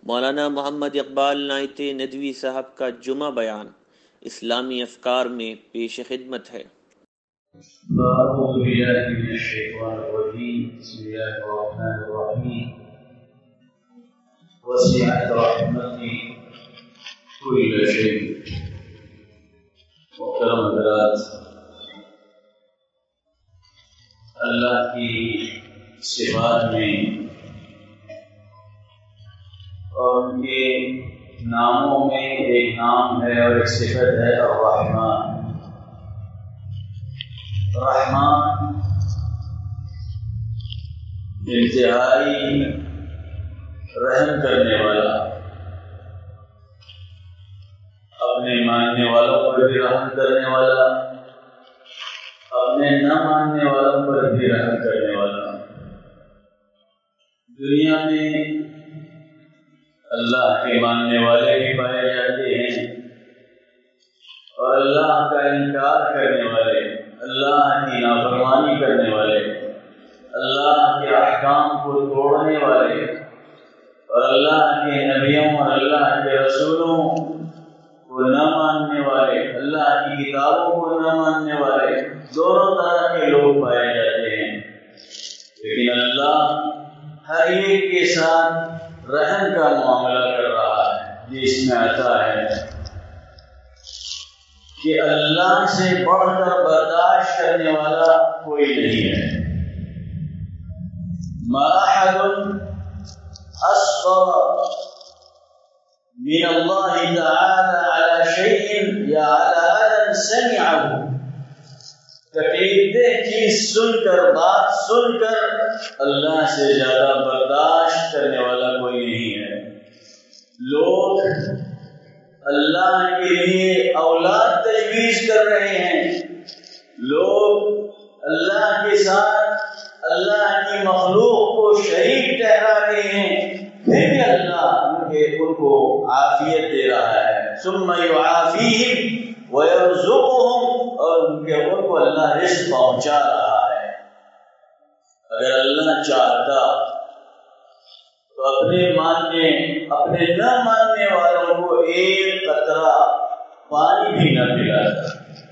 مولانا محمد اقبال نائت ندوی صاحب کا جمعہ بیان اسلامی افکار میں پیش خدمت ہے۔ اعوذ باللہ من الشیطان الرجیم، بسم اللہ الرحمن الرحیم۔ وسعت رحمتی کل شیء۔ محترم حضرات، اللہ کی صفات میں اور ان کے ناموں میں ایک نام ہے اور ایک صفت ہے الرحمن۔ رحمان انتہائی رحم کرنے والا، اپنے ماننے والوں پر بھی رحم کرنے والا، اپنے نہ ماننے والوں پر بھی رحم کرنے والا۔ دنیا میں اللہ کے ماننے والے بھی پائے جاتے ہیں اور اللہ کا انکار کرنے والے، اللہ کی نافرمانی کرنے والے، اللہ کے احکام کو توڑنے والے اور اللہ کے نبیوں اور اللہ کے رسولوں کو نہ ماننے والے، اللہ کی کتابوں کو نہ ماننے والے، دونوں طرح کے لوگ پائے جاتے ہیں۔ لیکن اللہ ہر ایک کے ساتھ رحم کا معاملہ کر رہا ہے۔ جس میں آتا ہے کہ اللہ سے بڑھ کر برداشت کرنے والا کوئی نہیں ہے۔ ما احد اصبر من اللہ تعالی علی شیء یا علی اذى سمعه۔ تکلیف دہ چیز سن کر، بات سن کر اللہ سے زیادہ برداشت کرنے والا کوئی نہیں ہے۔ لوگ اللہ کے لیے اولاد تجویز کر رہے ہیں، لوگ اللہ کے ساتھ اللہ کی مخلوق کو شریک ٹھہرا رہے ہیں، پھر بھی اللہ ان کو عافیت دے رہا ہے۔ ثم یعافیہم ویرزقہم، اور ان کو اللہ رزق پہنچا رہا ہے۔ اگر اللہ چاہتا تو اپنے نہ ماننے والوں کو ایک قطرہ پانی بھی نہ پلاتا۔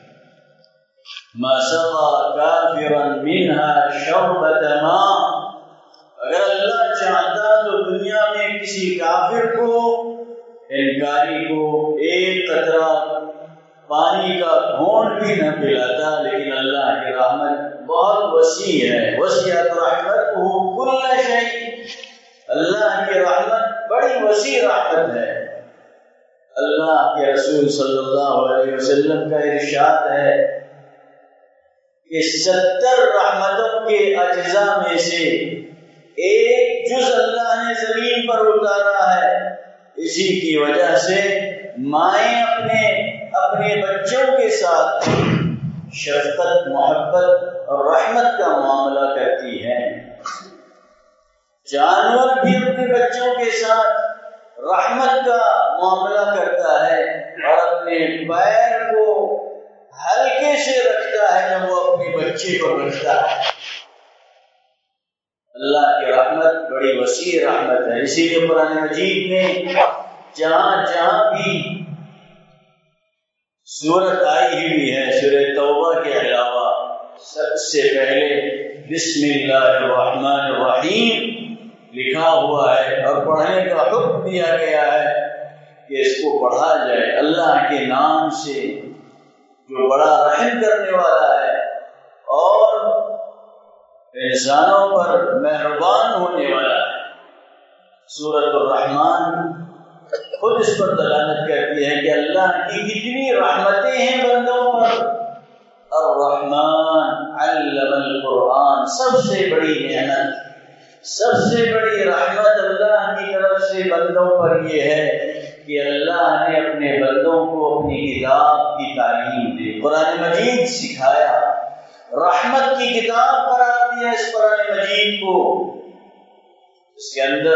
ما سقى كافرا منها شربة ماء۔ اگر اللہ چاہتا تو دنیا میں کسی کافر کو، انکاری کو ایک قطرہ پانی کا گھونٹ بھی نہ پلاتا۔ لیکن اللہ کی رحمت بہت وسیع ہے۔ وسعت رحمتہ کل شیء۔ اللہ کی رحمت بڑی وسیع رحمت ہے۔ اللہ کے رسول صلی اللہ علیہ وسلم کا ارشاد ہے کہ 70 رحمتوں کے اجزاء میں سے ایک جز اللہ نے زمین پر اتارا ہے۔ اسی کی وجہ سے مائیں اپنے بچوں کے ساتھ شفقت، محبت اور رحمت کا معاملہ کرتی ہیں۔ جانور بھی اپنے بچوں کے ساتھ رحمت کا معاملہ کرتا ہے اور اپنے پیر کو ہلکے سے رکھتا ہے جب وہ اپنے بچے کو رکھتا ہے۔ اللہ کی رحمت بڑی وسیع رحمت ہے۔ اسی لیے قرآن مجید میں جہاں بھی سورت آئی ہوئی ہے، سورہ توبہ کے علاوہ سب سے پہلے بسم اللہ الرحمن الرحیم لکھا ہوا ہے اور پڑھنے کا حکم دیا گیا ہے کہ اس کو پڑھا جائے اللہ کے نام سے جو بڑا رحم کرنے والا ہے اور انسانوں پر مہربان ہونے والا ہے۔ سورۃ الرحمن خود اس پر دلالت کرتی ہے کہ اللہ کی کتنی رحمتیں ہیں بندوں پر۔ الرحمن علم القرآن، سب سے بڑی نعمت، سب سے بڑی رحمت اللہ کی طرف سے بندوں پر یہ ہے کہ اللہ نے اپنے بندوں کو اپنی کتاب کی تعلیم دی، قرآن مجید سکھایا، رحمت کی کتاب قرار دیا اس قرآن مجید کو۔ اس کے اندر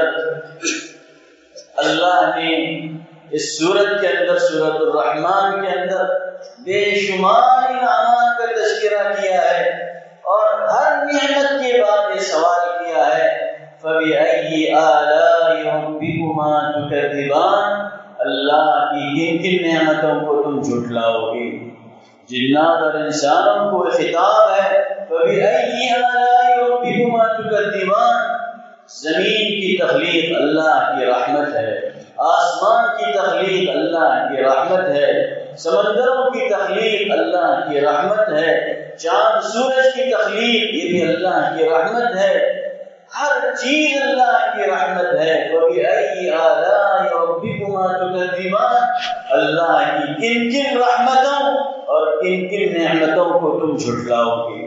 اللہ نے اس سورت کے اندر، سورۃ الرحمن کے اندر بے شمار انعامات کا تذکرہ کیا ہے اور ہر نعمت کے بعد یہ سوال کیا ہے فَبِأَيِّ آلَاءِ ربكما تكذبان، اللہ کی کن کن نعمتوں کو تم جھٹلاؤ گے؟ جنات اور انسانوں کو خطاب ہے فبأي آلاء ربكما تكذبان، زمین کی تخلیق اللہ کی رحمت ہے، آسمان کی تخلیق اللہ کی رحمت ہے، سمندروں کی تخلیق اللہ کی رحمت ہے، چاند سورج کی تخلیق یہ بھی اللہ کی رحمت ہے، ہر چیز اللہ کی رحمت ہے۔ فبأي آلاء ربكما تكذبان، اللہ کی کن کن رحمتوں اور کن کن نعمتوں کو تم جھٹلاؤ گے؟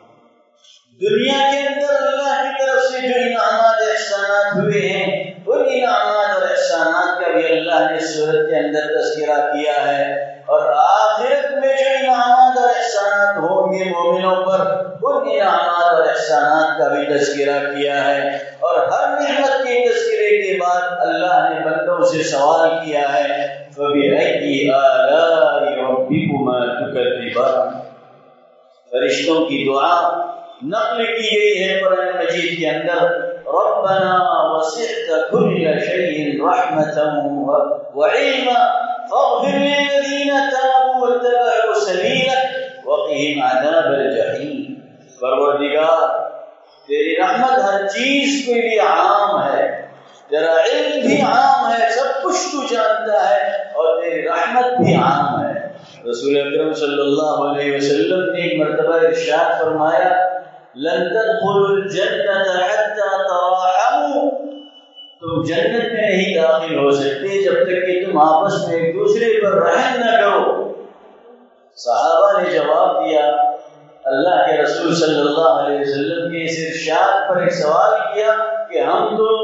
دنیا کے اندر اللہ کی طرف سے جو انعامات احسانات ہوئے ہیں ان انعامات اور احسانات کا بھی اللہ نے سورت کے اندر تذکرہ کیا ہے، اور آخرت میں جو انعامات اور احسانات ہوں گے مومنوں پر ان انعامات اور احسانات کا بھی تذکرہ کیا ہے، اور ہر نعمت کے تذکرے کے بعد اللہ نے بندوں سے سوال کیا ہے فبأي آلاء ربكما تكذبان۔ فرشتوں کی دعا نقل کی گئی ہے قرآن مجید کے اندر، ربنا وسعت كل شيء رحمة وعلما فاغفر للذين تابوا واتبعوا سبيلك وقهم عذاب الجحيم۔ پروردگار تیری رحمت ہر چیز کے لیے عام ہے، تیرا علم بھی عام ہے، سب کچھ تو جانتا ہے، اور تیری رحمت بھی عام ہے۔ رسول اکرم صلی اللہ علیہ وسلم نے ایک مرتبہ ارشاد فرمایا لن تدخلوا الجنة حتى تراحموا، تم جنت میں نہیں داخل ہو سکتے جب تک کہ تم آپس میں ایک دوسرے پر رحم نہ کرو۔ صحابہ نے جواب دیا، اللہ کے رسول صلی اللہ علیہ وسلم کے اس ارشاد پر ایک سوال کیا کہ ہم تو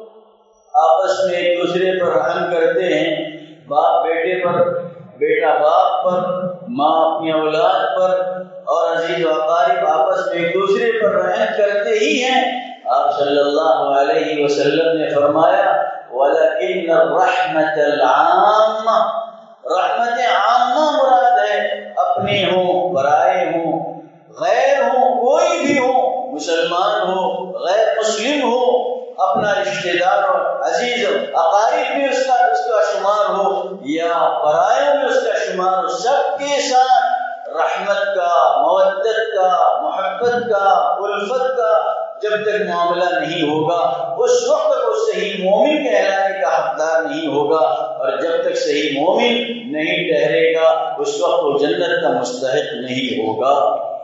آپس میں ایک دوسرے پر رحم کرتے ہیں، باپ بیٹے پر، بیٹا باپ پر، ماں اپنی اولاد پر، اور عزیز و اقارب آپس میں ایک دوسرے پر رحم کرتے ہی ہیں۔ آپ صلی اللہ علیہ وسلم نے فرمایا وَلَكِنَّ الرَّحْمَةَ الْعَامَّةَ، رحمت عامہ مراد ہے، اپنے ہوں، برائے ہوں، غیر ہوں، کوئی بھی ہو، مسلمان ہو، غیر مسلم ہو، اپنا رشتہ دار ہو، عزیز اقارب میں اس کا شمار ہو یا برائیوں میں اس کا شمار ہو، سب کے ساتھ رحمت کا، مودت کا، محبت کا، الفت کا جب تک معاملہ نہیں ہوگا اس وقت تک وہ صحیح مومن کہلانے کا حقدار نہیں ہوگا، اور جب تک صحیح مومن نہیں ٹھہرے گا اس وقت وہ جنت کا مستحق نہیں ہوگا۔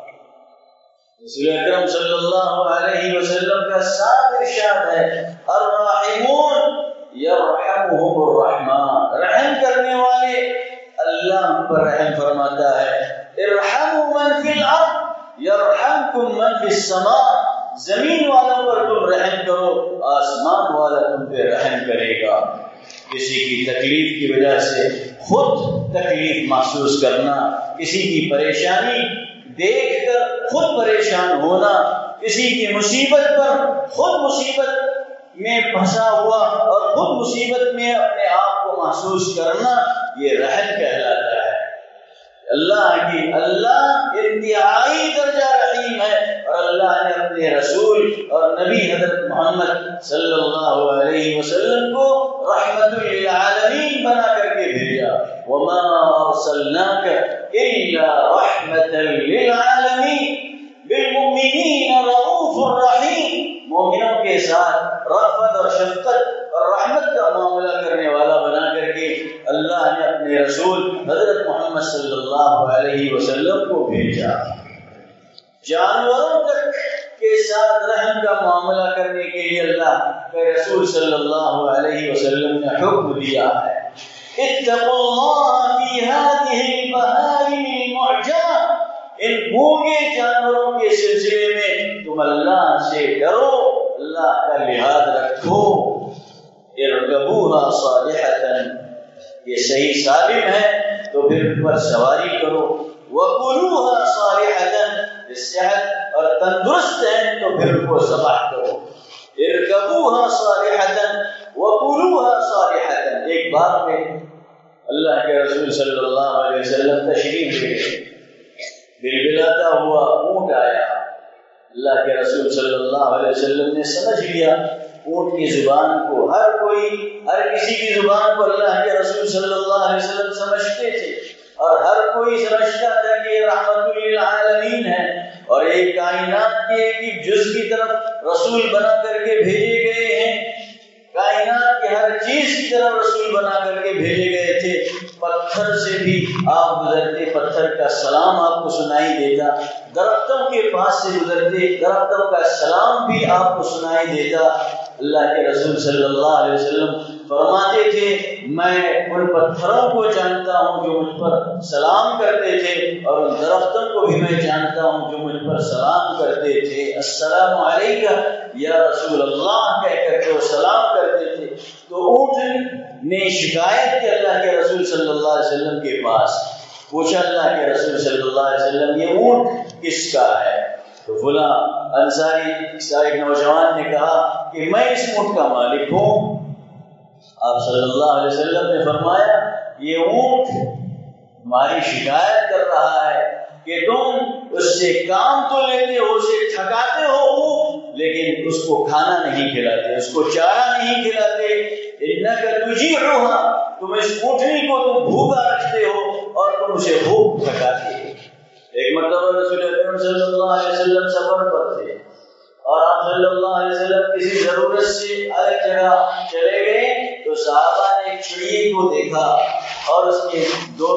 رسول اکرم صلی اللہ علیہ وسلم کا صاف ارشاد ہے الراحمون یرحمہم الرحمن، رحم کرنے والے اللہ ان پر رحم فرماتا ہے۔ ارحموا من فی الارض یرحمکم من فی السماء، زمین والوں پر تم رحم کرو آسمان والا تم پہ رحم کرے گا۔ کسی کی تکلیف کی وجہ سے خود تکلیف محسوس کرنا، کسی کی پریشانی دیکھ کر خود پریشان ہونا، کسی کی مصیبت پر خود مصیبت میں پھنسا ہوا اور خود مصیبت میں اپنے آپ کو محسوس کرنا، یہ رحم کہلاتا ہے۔ اللہ انتہائی درجہ رحیم ہے، اور اللہ نے اپنے رسول اور نبی حضرت محمد صلی اللہ علیہ وسلم کو رحمت للعالمین بنا کر کے بھیجا۔ وما ارسلناک الا رحمت للعالمین بالمؤمنین رؤوف الرحیم، مومنوں کے ساتھ رأفت اور شفقت اور رحمت کا معاملہ کرنے والا بنا کر کے اللہ نے اپنے رسول حضرت محمد صلی اللہ علیہ وسلم کو بھیجا۔ جانوروں تک کے ساتھ رحم کا معاملہ کرنے کے لیے اللہ کے رسول صلی اللہ علیہ وسلم نے حکم دیا ہے اتقوا اللہ فی ہذہ البہائم المعجمہ، ان گونگے جانوروں کے سلسلے میں تم اللہ سے ڈرو، اللہ کا لحاظ رکھو۔ ارکبوها صالحة، یہ صحیح سالم ہے تو پھر ان پر سواری کرو، وکلوها صالحة، صحت اور تندرست ہیں تو پھر ان کو ذبح کرو۔ ارکبوها صالحة وکلوها صالحة، ایک بار میں اللہ کے رسول صلی اللہ علیہ وسلم تشریف لے گئے، بلبلاتا ہوا اونٹ آیا، اللہ کے رسول صلی اللہ علیہ وسلم نے سمجھ لیا اونٹ کی زبان کو ہر کسی کی زبان کو اللہ کے رسول صلی اللہ علیہ وسلم سمجھتے تھے، اور ہر کوئی سمجھتا تھا کہ یہ رحمت للعالمین ہے، اور ایک کائنات کے ایک جز کی طرف رسول بنا کر کے بھیجے گئے ہیں، کائنات کے ہر چیز کی طرف رسول بنا کر کے بھیجے گئے تھے۔ پتھر سے بھی آپ گزرتے، پتھر کا سلام آپ کو سنائی دیتا، درختوں کے پاس سے گزرتے، درختوں کا سلام بھی آپ کو سنائی دیتا۔ اللہ کے رسول صلی اللہ علیہ وسلم فرماتے تھے میں ان پتھروں کو جانتا ہوں جو مجھ پر سلام کرتے تھے، اور ان درختوں کو بھی میں جانتا ہوں جو مجھ پر سلام کرتے تھے۔ السلام علیکہ یا رسول اللہ کہہ کر کے وہ سلام کرتے تھے۔ تو اونٹ نے شکایت کی اللہ کے رسول صلی اللہ علیہ وسلم کے پاس، پوچھا اللہ کے رسول صلی اللہ علیہ وسلم یہ اونٹ کس کا ہے؟ تو فلاں انصاری ایک نوجوان نے کہا کہ میں اس اونٹ کا مالک ہوں۔ آپ صلی اللہ علیہ وسلم نے فرمایا یہ اونٹ ہماری شکایت کر رہا ہے کہ تم اس سے کام تو لیتے ہو، اسے تھکاتے ہو، لیکن اس کو کھانا نہیں کھلاتے، اس کو چارہ نہیں کھلاتے۔ انک تجیعھا، تم اس اونٹنی کو تم بھوکا رکھتے ہو اور تم اسے خوب تھکاتے ہو۔ ایک مرتبہ رسول اکرم صلی اللہ علیہ وسلم سفر پر تھے، اور آپ صلی اللہ علیہ وسلم کسی ضرورت سے الگ جگہ چلے گئے تو صحابہ نے ایک چڑیے کو دیکھا، اور اس کے دو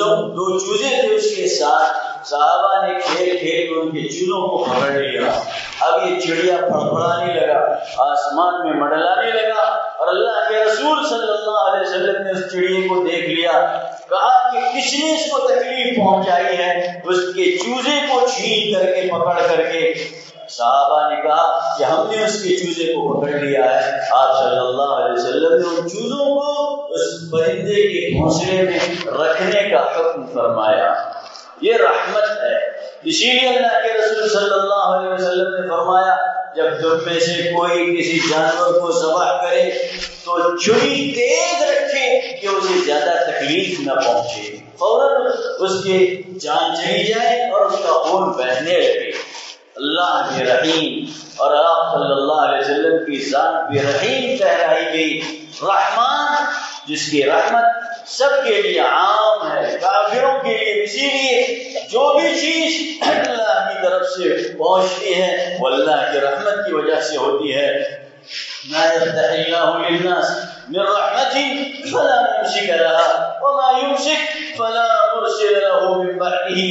چوزے تھے اس کے ساتھ۔ صحابہ نے کھیل کھیل کے ان کے چوزوں کو پکڑ لیا۔ اب یہ چڑیا پھڑپھڑانے لگا، آسمان میں منڈلانے لگا، اور اللہ کے رسول صلی اللہ علیہ وسلم نے اس چڑیے کو دیکھ لیا، کہا کہ کس نے اس کو تکلیف پہنچائی ہے؟ اس کے چوزے کو چھین کر کے پکڑ کر کے صحابہ نے کہا کہ ہم نے اس کے چوزے کو پکڑ لیا ہے۔ آپ صلی اللہ علیہ وسلم نے ان چوزوں کو اس پرندے کے گھونسلے میں رکھنے کا حکم فرمایا۔ یہ رحمت ہے۔ اسی لیے اللہ کے رسول صلی اللہ علیہ وسلم نے فرمایا جب تم میں سے کوئی کسی جانور کو ذبح کرے تو چھری تیز رکھے کہ اسے زیادہ تکلیف نہ پہنچے، فوراً اس کی جان چلی جائے اور اس کا خون بہنے لگے۔ اللہ بھی رحیم، اور آپ صلی اللہ علیہ وسلم کی ذات بھی رحیم ٹھہرائی گئی۔ رحمان جس کی رحمت سب کے لیے عام ہے، کافروں کے لیے، اسی لیے جو بھی چیز اللہ کی طرف سے پہنچتی ہے وہ اللہ کی رحمت کی وجہ سے ہوتی ہے۔ ما يفتح الله للناس من رحمة فلا ممسك لها وما يمسك فلا مرسل له من بعده۔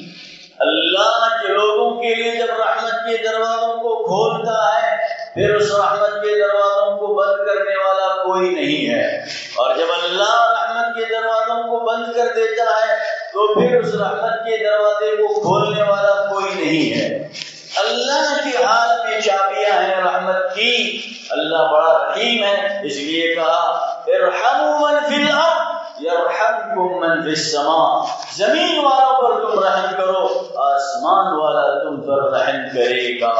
اللہ کے لوگوں کے لیے جب رحمت کے دروازوں کو کھولتا ہے پھر اس رحمت کے دروازوں کو بند کرنے والا کوئی نہیں ہے، اور جب اللہ رحمت کے دروازوں کو بند کر دیتا ہے تو پھر اس رحمت کے دروازے کو کھولنے والا کوئی نہیں ہے۔ اللہ کے ہاتھ میں چابیاں ہیں رحمت کی۔ اللہ بڑا رحیم ہے، اس لیے کہا ارحموا من فی الارض یرحمکم من فی السماء، زمین والوں پر تم رحم کرو، آسمان والا تم پر رحم کرے گا۔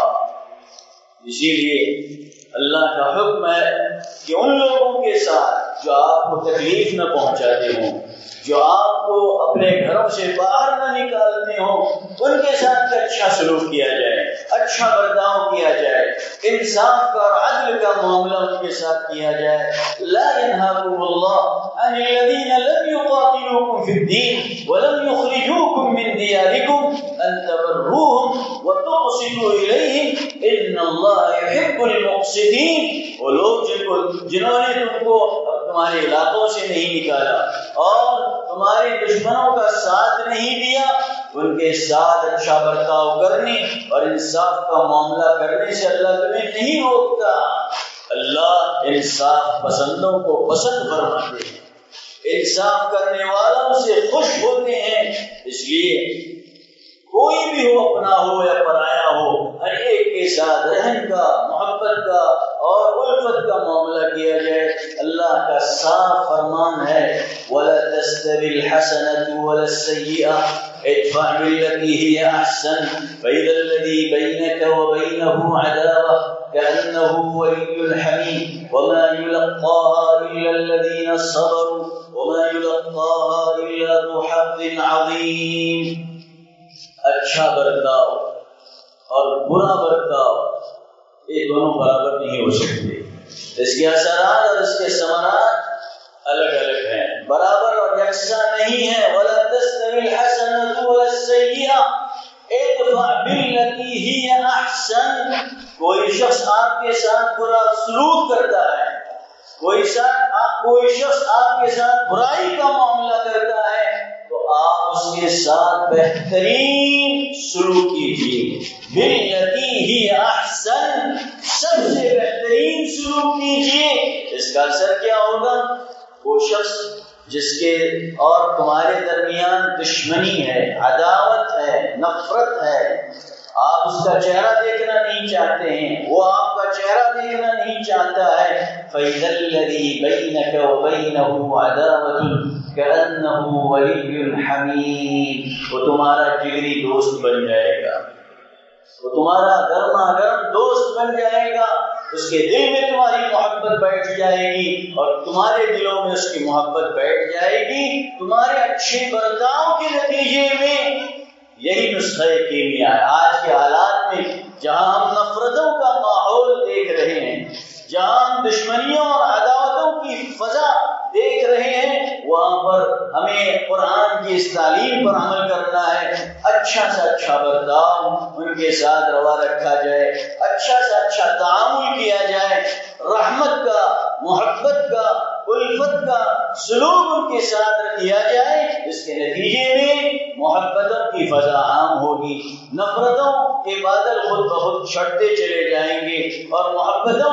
اسی لیے اللہ کا حکم ہے کہ ان لوگوں کے ساتھ جو آپ کو تکلیف نہ پہنچاتے ہوں، جو آپ کو اپنے گھروں سے باہر نہ نکالتے ہوں، ان کے ساتھ اچھا سلوک کیا جائے، اچھا برتاؤ کیا جائے، انصاف کا اور عدل کا معاملہ ان کے ساتھ کیا جائے۔ لا ينهاكم الله عن الذين لم يقاتلوكم في الدين ولم يخرجوكم من دياركم ان تبروهم وتقسطوا اليهم ان الله يحب المقسطين۔ وہ لوگ جنہوں نے تم کو تمہارے علاقوں سے نہیں نکالا اور تمہارے دشمنوں کا ساتھ نہیں دیا، ان کے ساتھ اچھا برتاؤ کرنے اور انصاف کا معاملہ کرنے سے اللہ تمہیں نہیں روکتا۔ اللہ انصاف پسندوں کو پسند فرماتے ہیں، انصاف کرنے والوں سے خوش ہوتے ہیں۔ اس لیے کوئی بھی ہو، اپنا ہو یا پرایا ہو، ہر ایک کے ساتھ رحم کا، محبت کا اور الفت کا معاملہ کیا جائے۔ اللہ کا صاف فرمان ہے وَلَا تَسْتَوِي الْحَسَنَةُ وَلَا السَّيِّئَةُ ادْفَعْ بِالَّتِي هِيَ أَحْسَنُ فَإِذَا الَّذِي بَيْنَكَ وَبَيْنَهُ عَدَاوَةٌ كَأَنَّهُ وَلِيٌّ حَمِيمٌ وَمَا يُلَقَّاهَا إِلَّا الَّذِينَ صَبَرُوا وَمَا يُلَقَّاهَا إِلَّا ذُو حَظٍّ عَظِيمٍ۔ اچھا برتاؤ اور برا برتاؤ یہ دونوں برابر نہیں ہو سکتے۔ اس کے اثرات اور اس کے ثمرات الگ الگ ہیں، برابر اور یکساں نہیں ہیں۔ وَلَا تَسْتَوِي الْحَسَنَةُ وَلَا السَّيِّئَةُ اِدْفَعْ بِالَّتِي هِيَ أَحْسَنُ۔ کوئی شخص آپ کے ساتھ برا سلوک کرتا ہے، کوئی شخص آپ کے ساتھ برائی کا معاملہ کرتا ہے، تو آپ اس کے ساتھ بہترین سلوک کیجیے۔ بالَّتِی ہِیَ أَحْسَنُ، سب سے بہترین سلوک کیجیے۔ اس کا اثر کیا ہوگا؟ وہ شخص جس کے اور تمہارے درمیان دشمنی ہے، عداوت ہے، نفرت ہے، آپ اس کا چہرہ دیکھنا نہیں چاہتے ہیں، وہ آپ کا چہرہ دیکھنا نہیں چاہتا ہے، فَإِذَا الَّذِي بَيْنَكَ وَبَيْنَهُ عَدَاوَةٌ كَأَنَّهُ وَلِيٌّ حَمِيمٌ، وہ تمہارا جگری دوست بن جائے گا، وہ تمہارا گرما گرم دوست بن جائے گا، اس کے دل میں تمہاری محبت بیٹھ جائے گی اور تمہارے دلوں میں اس کی محبت بیٹھ جائے گی۔ تمہارے اچھے برتاؤ کے نتیجے میں یہی نسخہ کیمیا ہے۔ آج کے حالات میں جہاں ہم نفرتوں کا ماحول دیکھ رہے ہیں، جہاں ہم دشمنیوں اور عداوتوں کی فضا دیکھ رہے ہیں، وہاں پر ہمیں قرآن کی اس تعلیم پر عمل کرنا ہے۔ اچھا سے اچھا برتاؤ ان کے ساتھ روا رکھا جائے، اچھا سے اچھا تعامل کیا جائے، رحمت کا، محبت کا، الفت کا سلوک ان کے ساتھ کیا جائے۔ اس کے نتیجے میں محبتوں کی فضا عام ہوگی، نفرتوں کے بادل خود بخود چھٹتے چلے جائیں گے اور محبتوں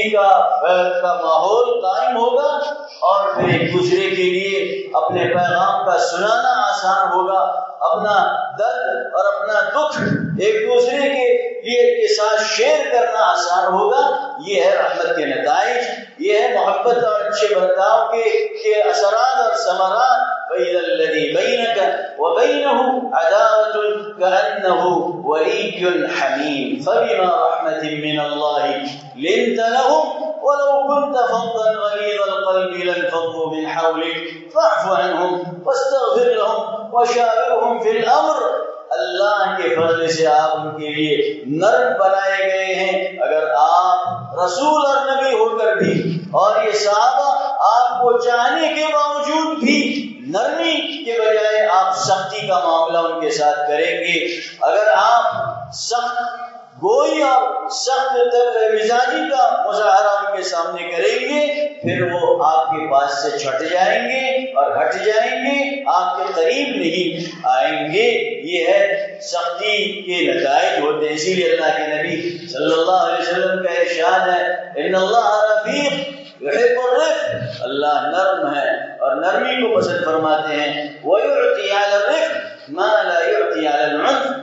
کا ماحول قائم ہوگا، اور پھر ایک دوسرے کے لیے اپنے پیغام کا سنانا آسان ہوگا، اپنا درد اور اپنا دکھ ایک دوسرے کے ساتھ شیئر کرنا آسان ہوگا۔ یہ ہے رحمت کے نتائج، یہ ہے محبت اور اچھے برتاؤ کے اثرات اور ثمرات۔ فَإِذَا الَّذِي بَيْنَكَ وَبَيْنَهُ عَدَاوَةٌ كَأَنَّهُ وَلِيٌّ حَمِيمٌ فَبِمَا رَحْمَةٍ مِّنَ اللَّهِ لِنتَ لَهُمْ وَلَوْ كُنتَ فَظًّا غَلِيظَ الْقَلْبِ لَانفَضُّوا مِنْ حَوْلِكَ فَاعْفُ عَنْهُمْ وَاسْتَغْفِرْ لَهُمْ وَشَاوِرْهُمْ فِي الْأَمْرِ۔ اللہ کے فضل سے آپ ان کے لیے نرم بنائے گئے ہیں۔ اگر آپ رسول اور نبی ہو کر بھی اور یہ صحابہ آپ کو چاہنے کے باوجود بھی نرمی کے بجائے آپ سختی کا معاملہ ان کے ساتھ کریں گے، اگر آپ سخت گوئی اور سخت مزاجی کا مظاہرہ ان کے سامنے کریں گے، پھر وہ آپ کے پاس سے چھٹ جائیں گے اور ہٹ جائیں گے، آپ کے قریب نہیں آئیں گے۔ یہ ہے سختی کے نتائج ہوتے ہیں۔ اسی لیے اللہ کے نبی صلی اللہ علیہ وسلم کا ارشاد ہے، ان اللہ رفیق یحب الرفق، اللہ نرم ہے اور نرمی کو پسند فرماتے ہیں۔ وَيُعْطِي عَلَى الرِّفْقِ مَا لَا يُعْطِي عَلَى الْعُنْفِ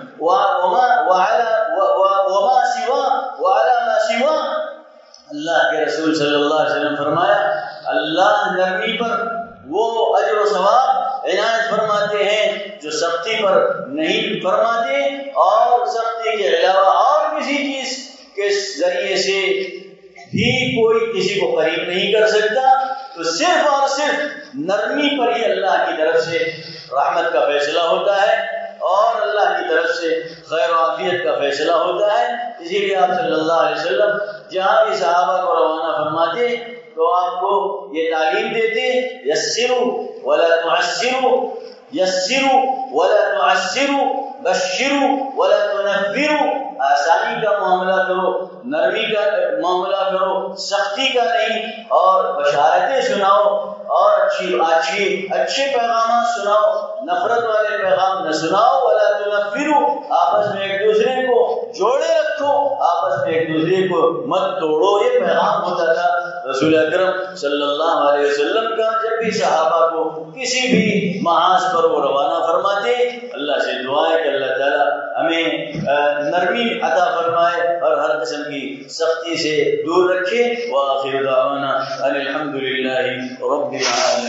وَعَلَى مَا سِوَاهُ۔ اللہ کے رسول صلی اللہ علیہ وسلم فرمایا، اللہ نرمی پر وہ اجر و ثواب عنایت فرماتے ہیں جو سختی پر نہیں فرماتے، اور سختی کے علاوہ اور کسی چیز کے ذریعے سے بھی کوئی کسی کو قریب نہیں کر سکتا، تو صرف اور صرف نرمی پر ہی اللہ کی طرف سے رحمت کا فیصلہ ہوتا ہے اور اللہ کی طرف سے خیر و عافیت کا فیصلہ ہوتا ہے۔ اسی لیے آپ صلی اللہ علیہ وسلم جہاں بھی صحابہ کو روانہ فرماتے تو آپ کو یہ تعلیم دیتے، یسروا ولا تعسروا، یسروا ولا تعسروا، بشروا ولا تنفروا، آسانی کا معاملہ کرو، نرمی کا معاملہ کرو، سختی کا نہیں، اور بشارتیں سناؤ اور اچھے پیغامات سناؤ، نفرت والے پیغام نہ سناؤ۔ ولا تنفروا، آپس میں ایک دوسرے کو جوڑے رکھو، آپس میں ایک دوسرے کو مت توڑو۔ یہ پیغام ہوتا تھا رسول اکرم صلی اللہ علیہ وسلم کا۔ جب بھی صحابہ کو کسی بھی محاذ پر وہ روانہ فرماتے، اللہ سے دعا ہے کہ اللہ تعالیٰ ہمیں نرمی عطا فرمائے اور ہر قسم کی سختی سے دور رکھے۔ وآخر دعوانا ان الحمد للہ رب العالمین۔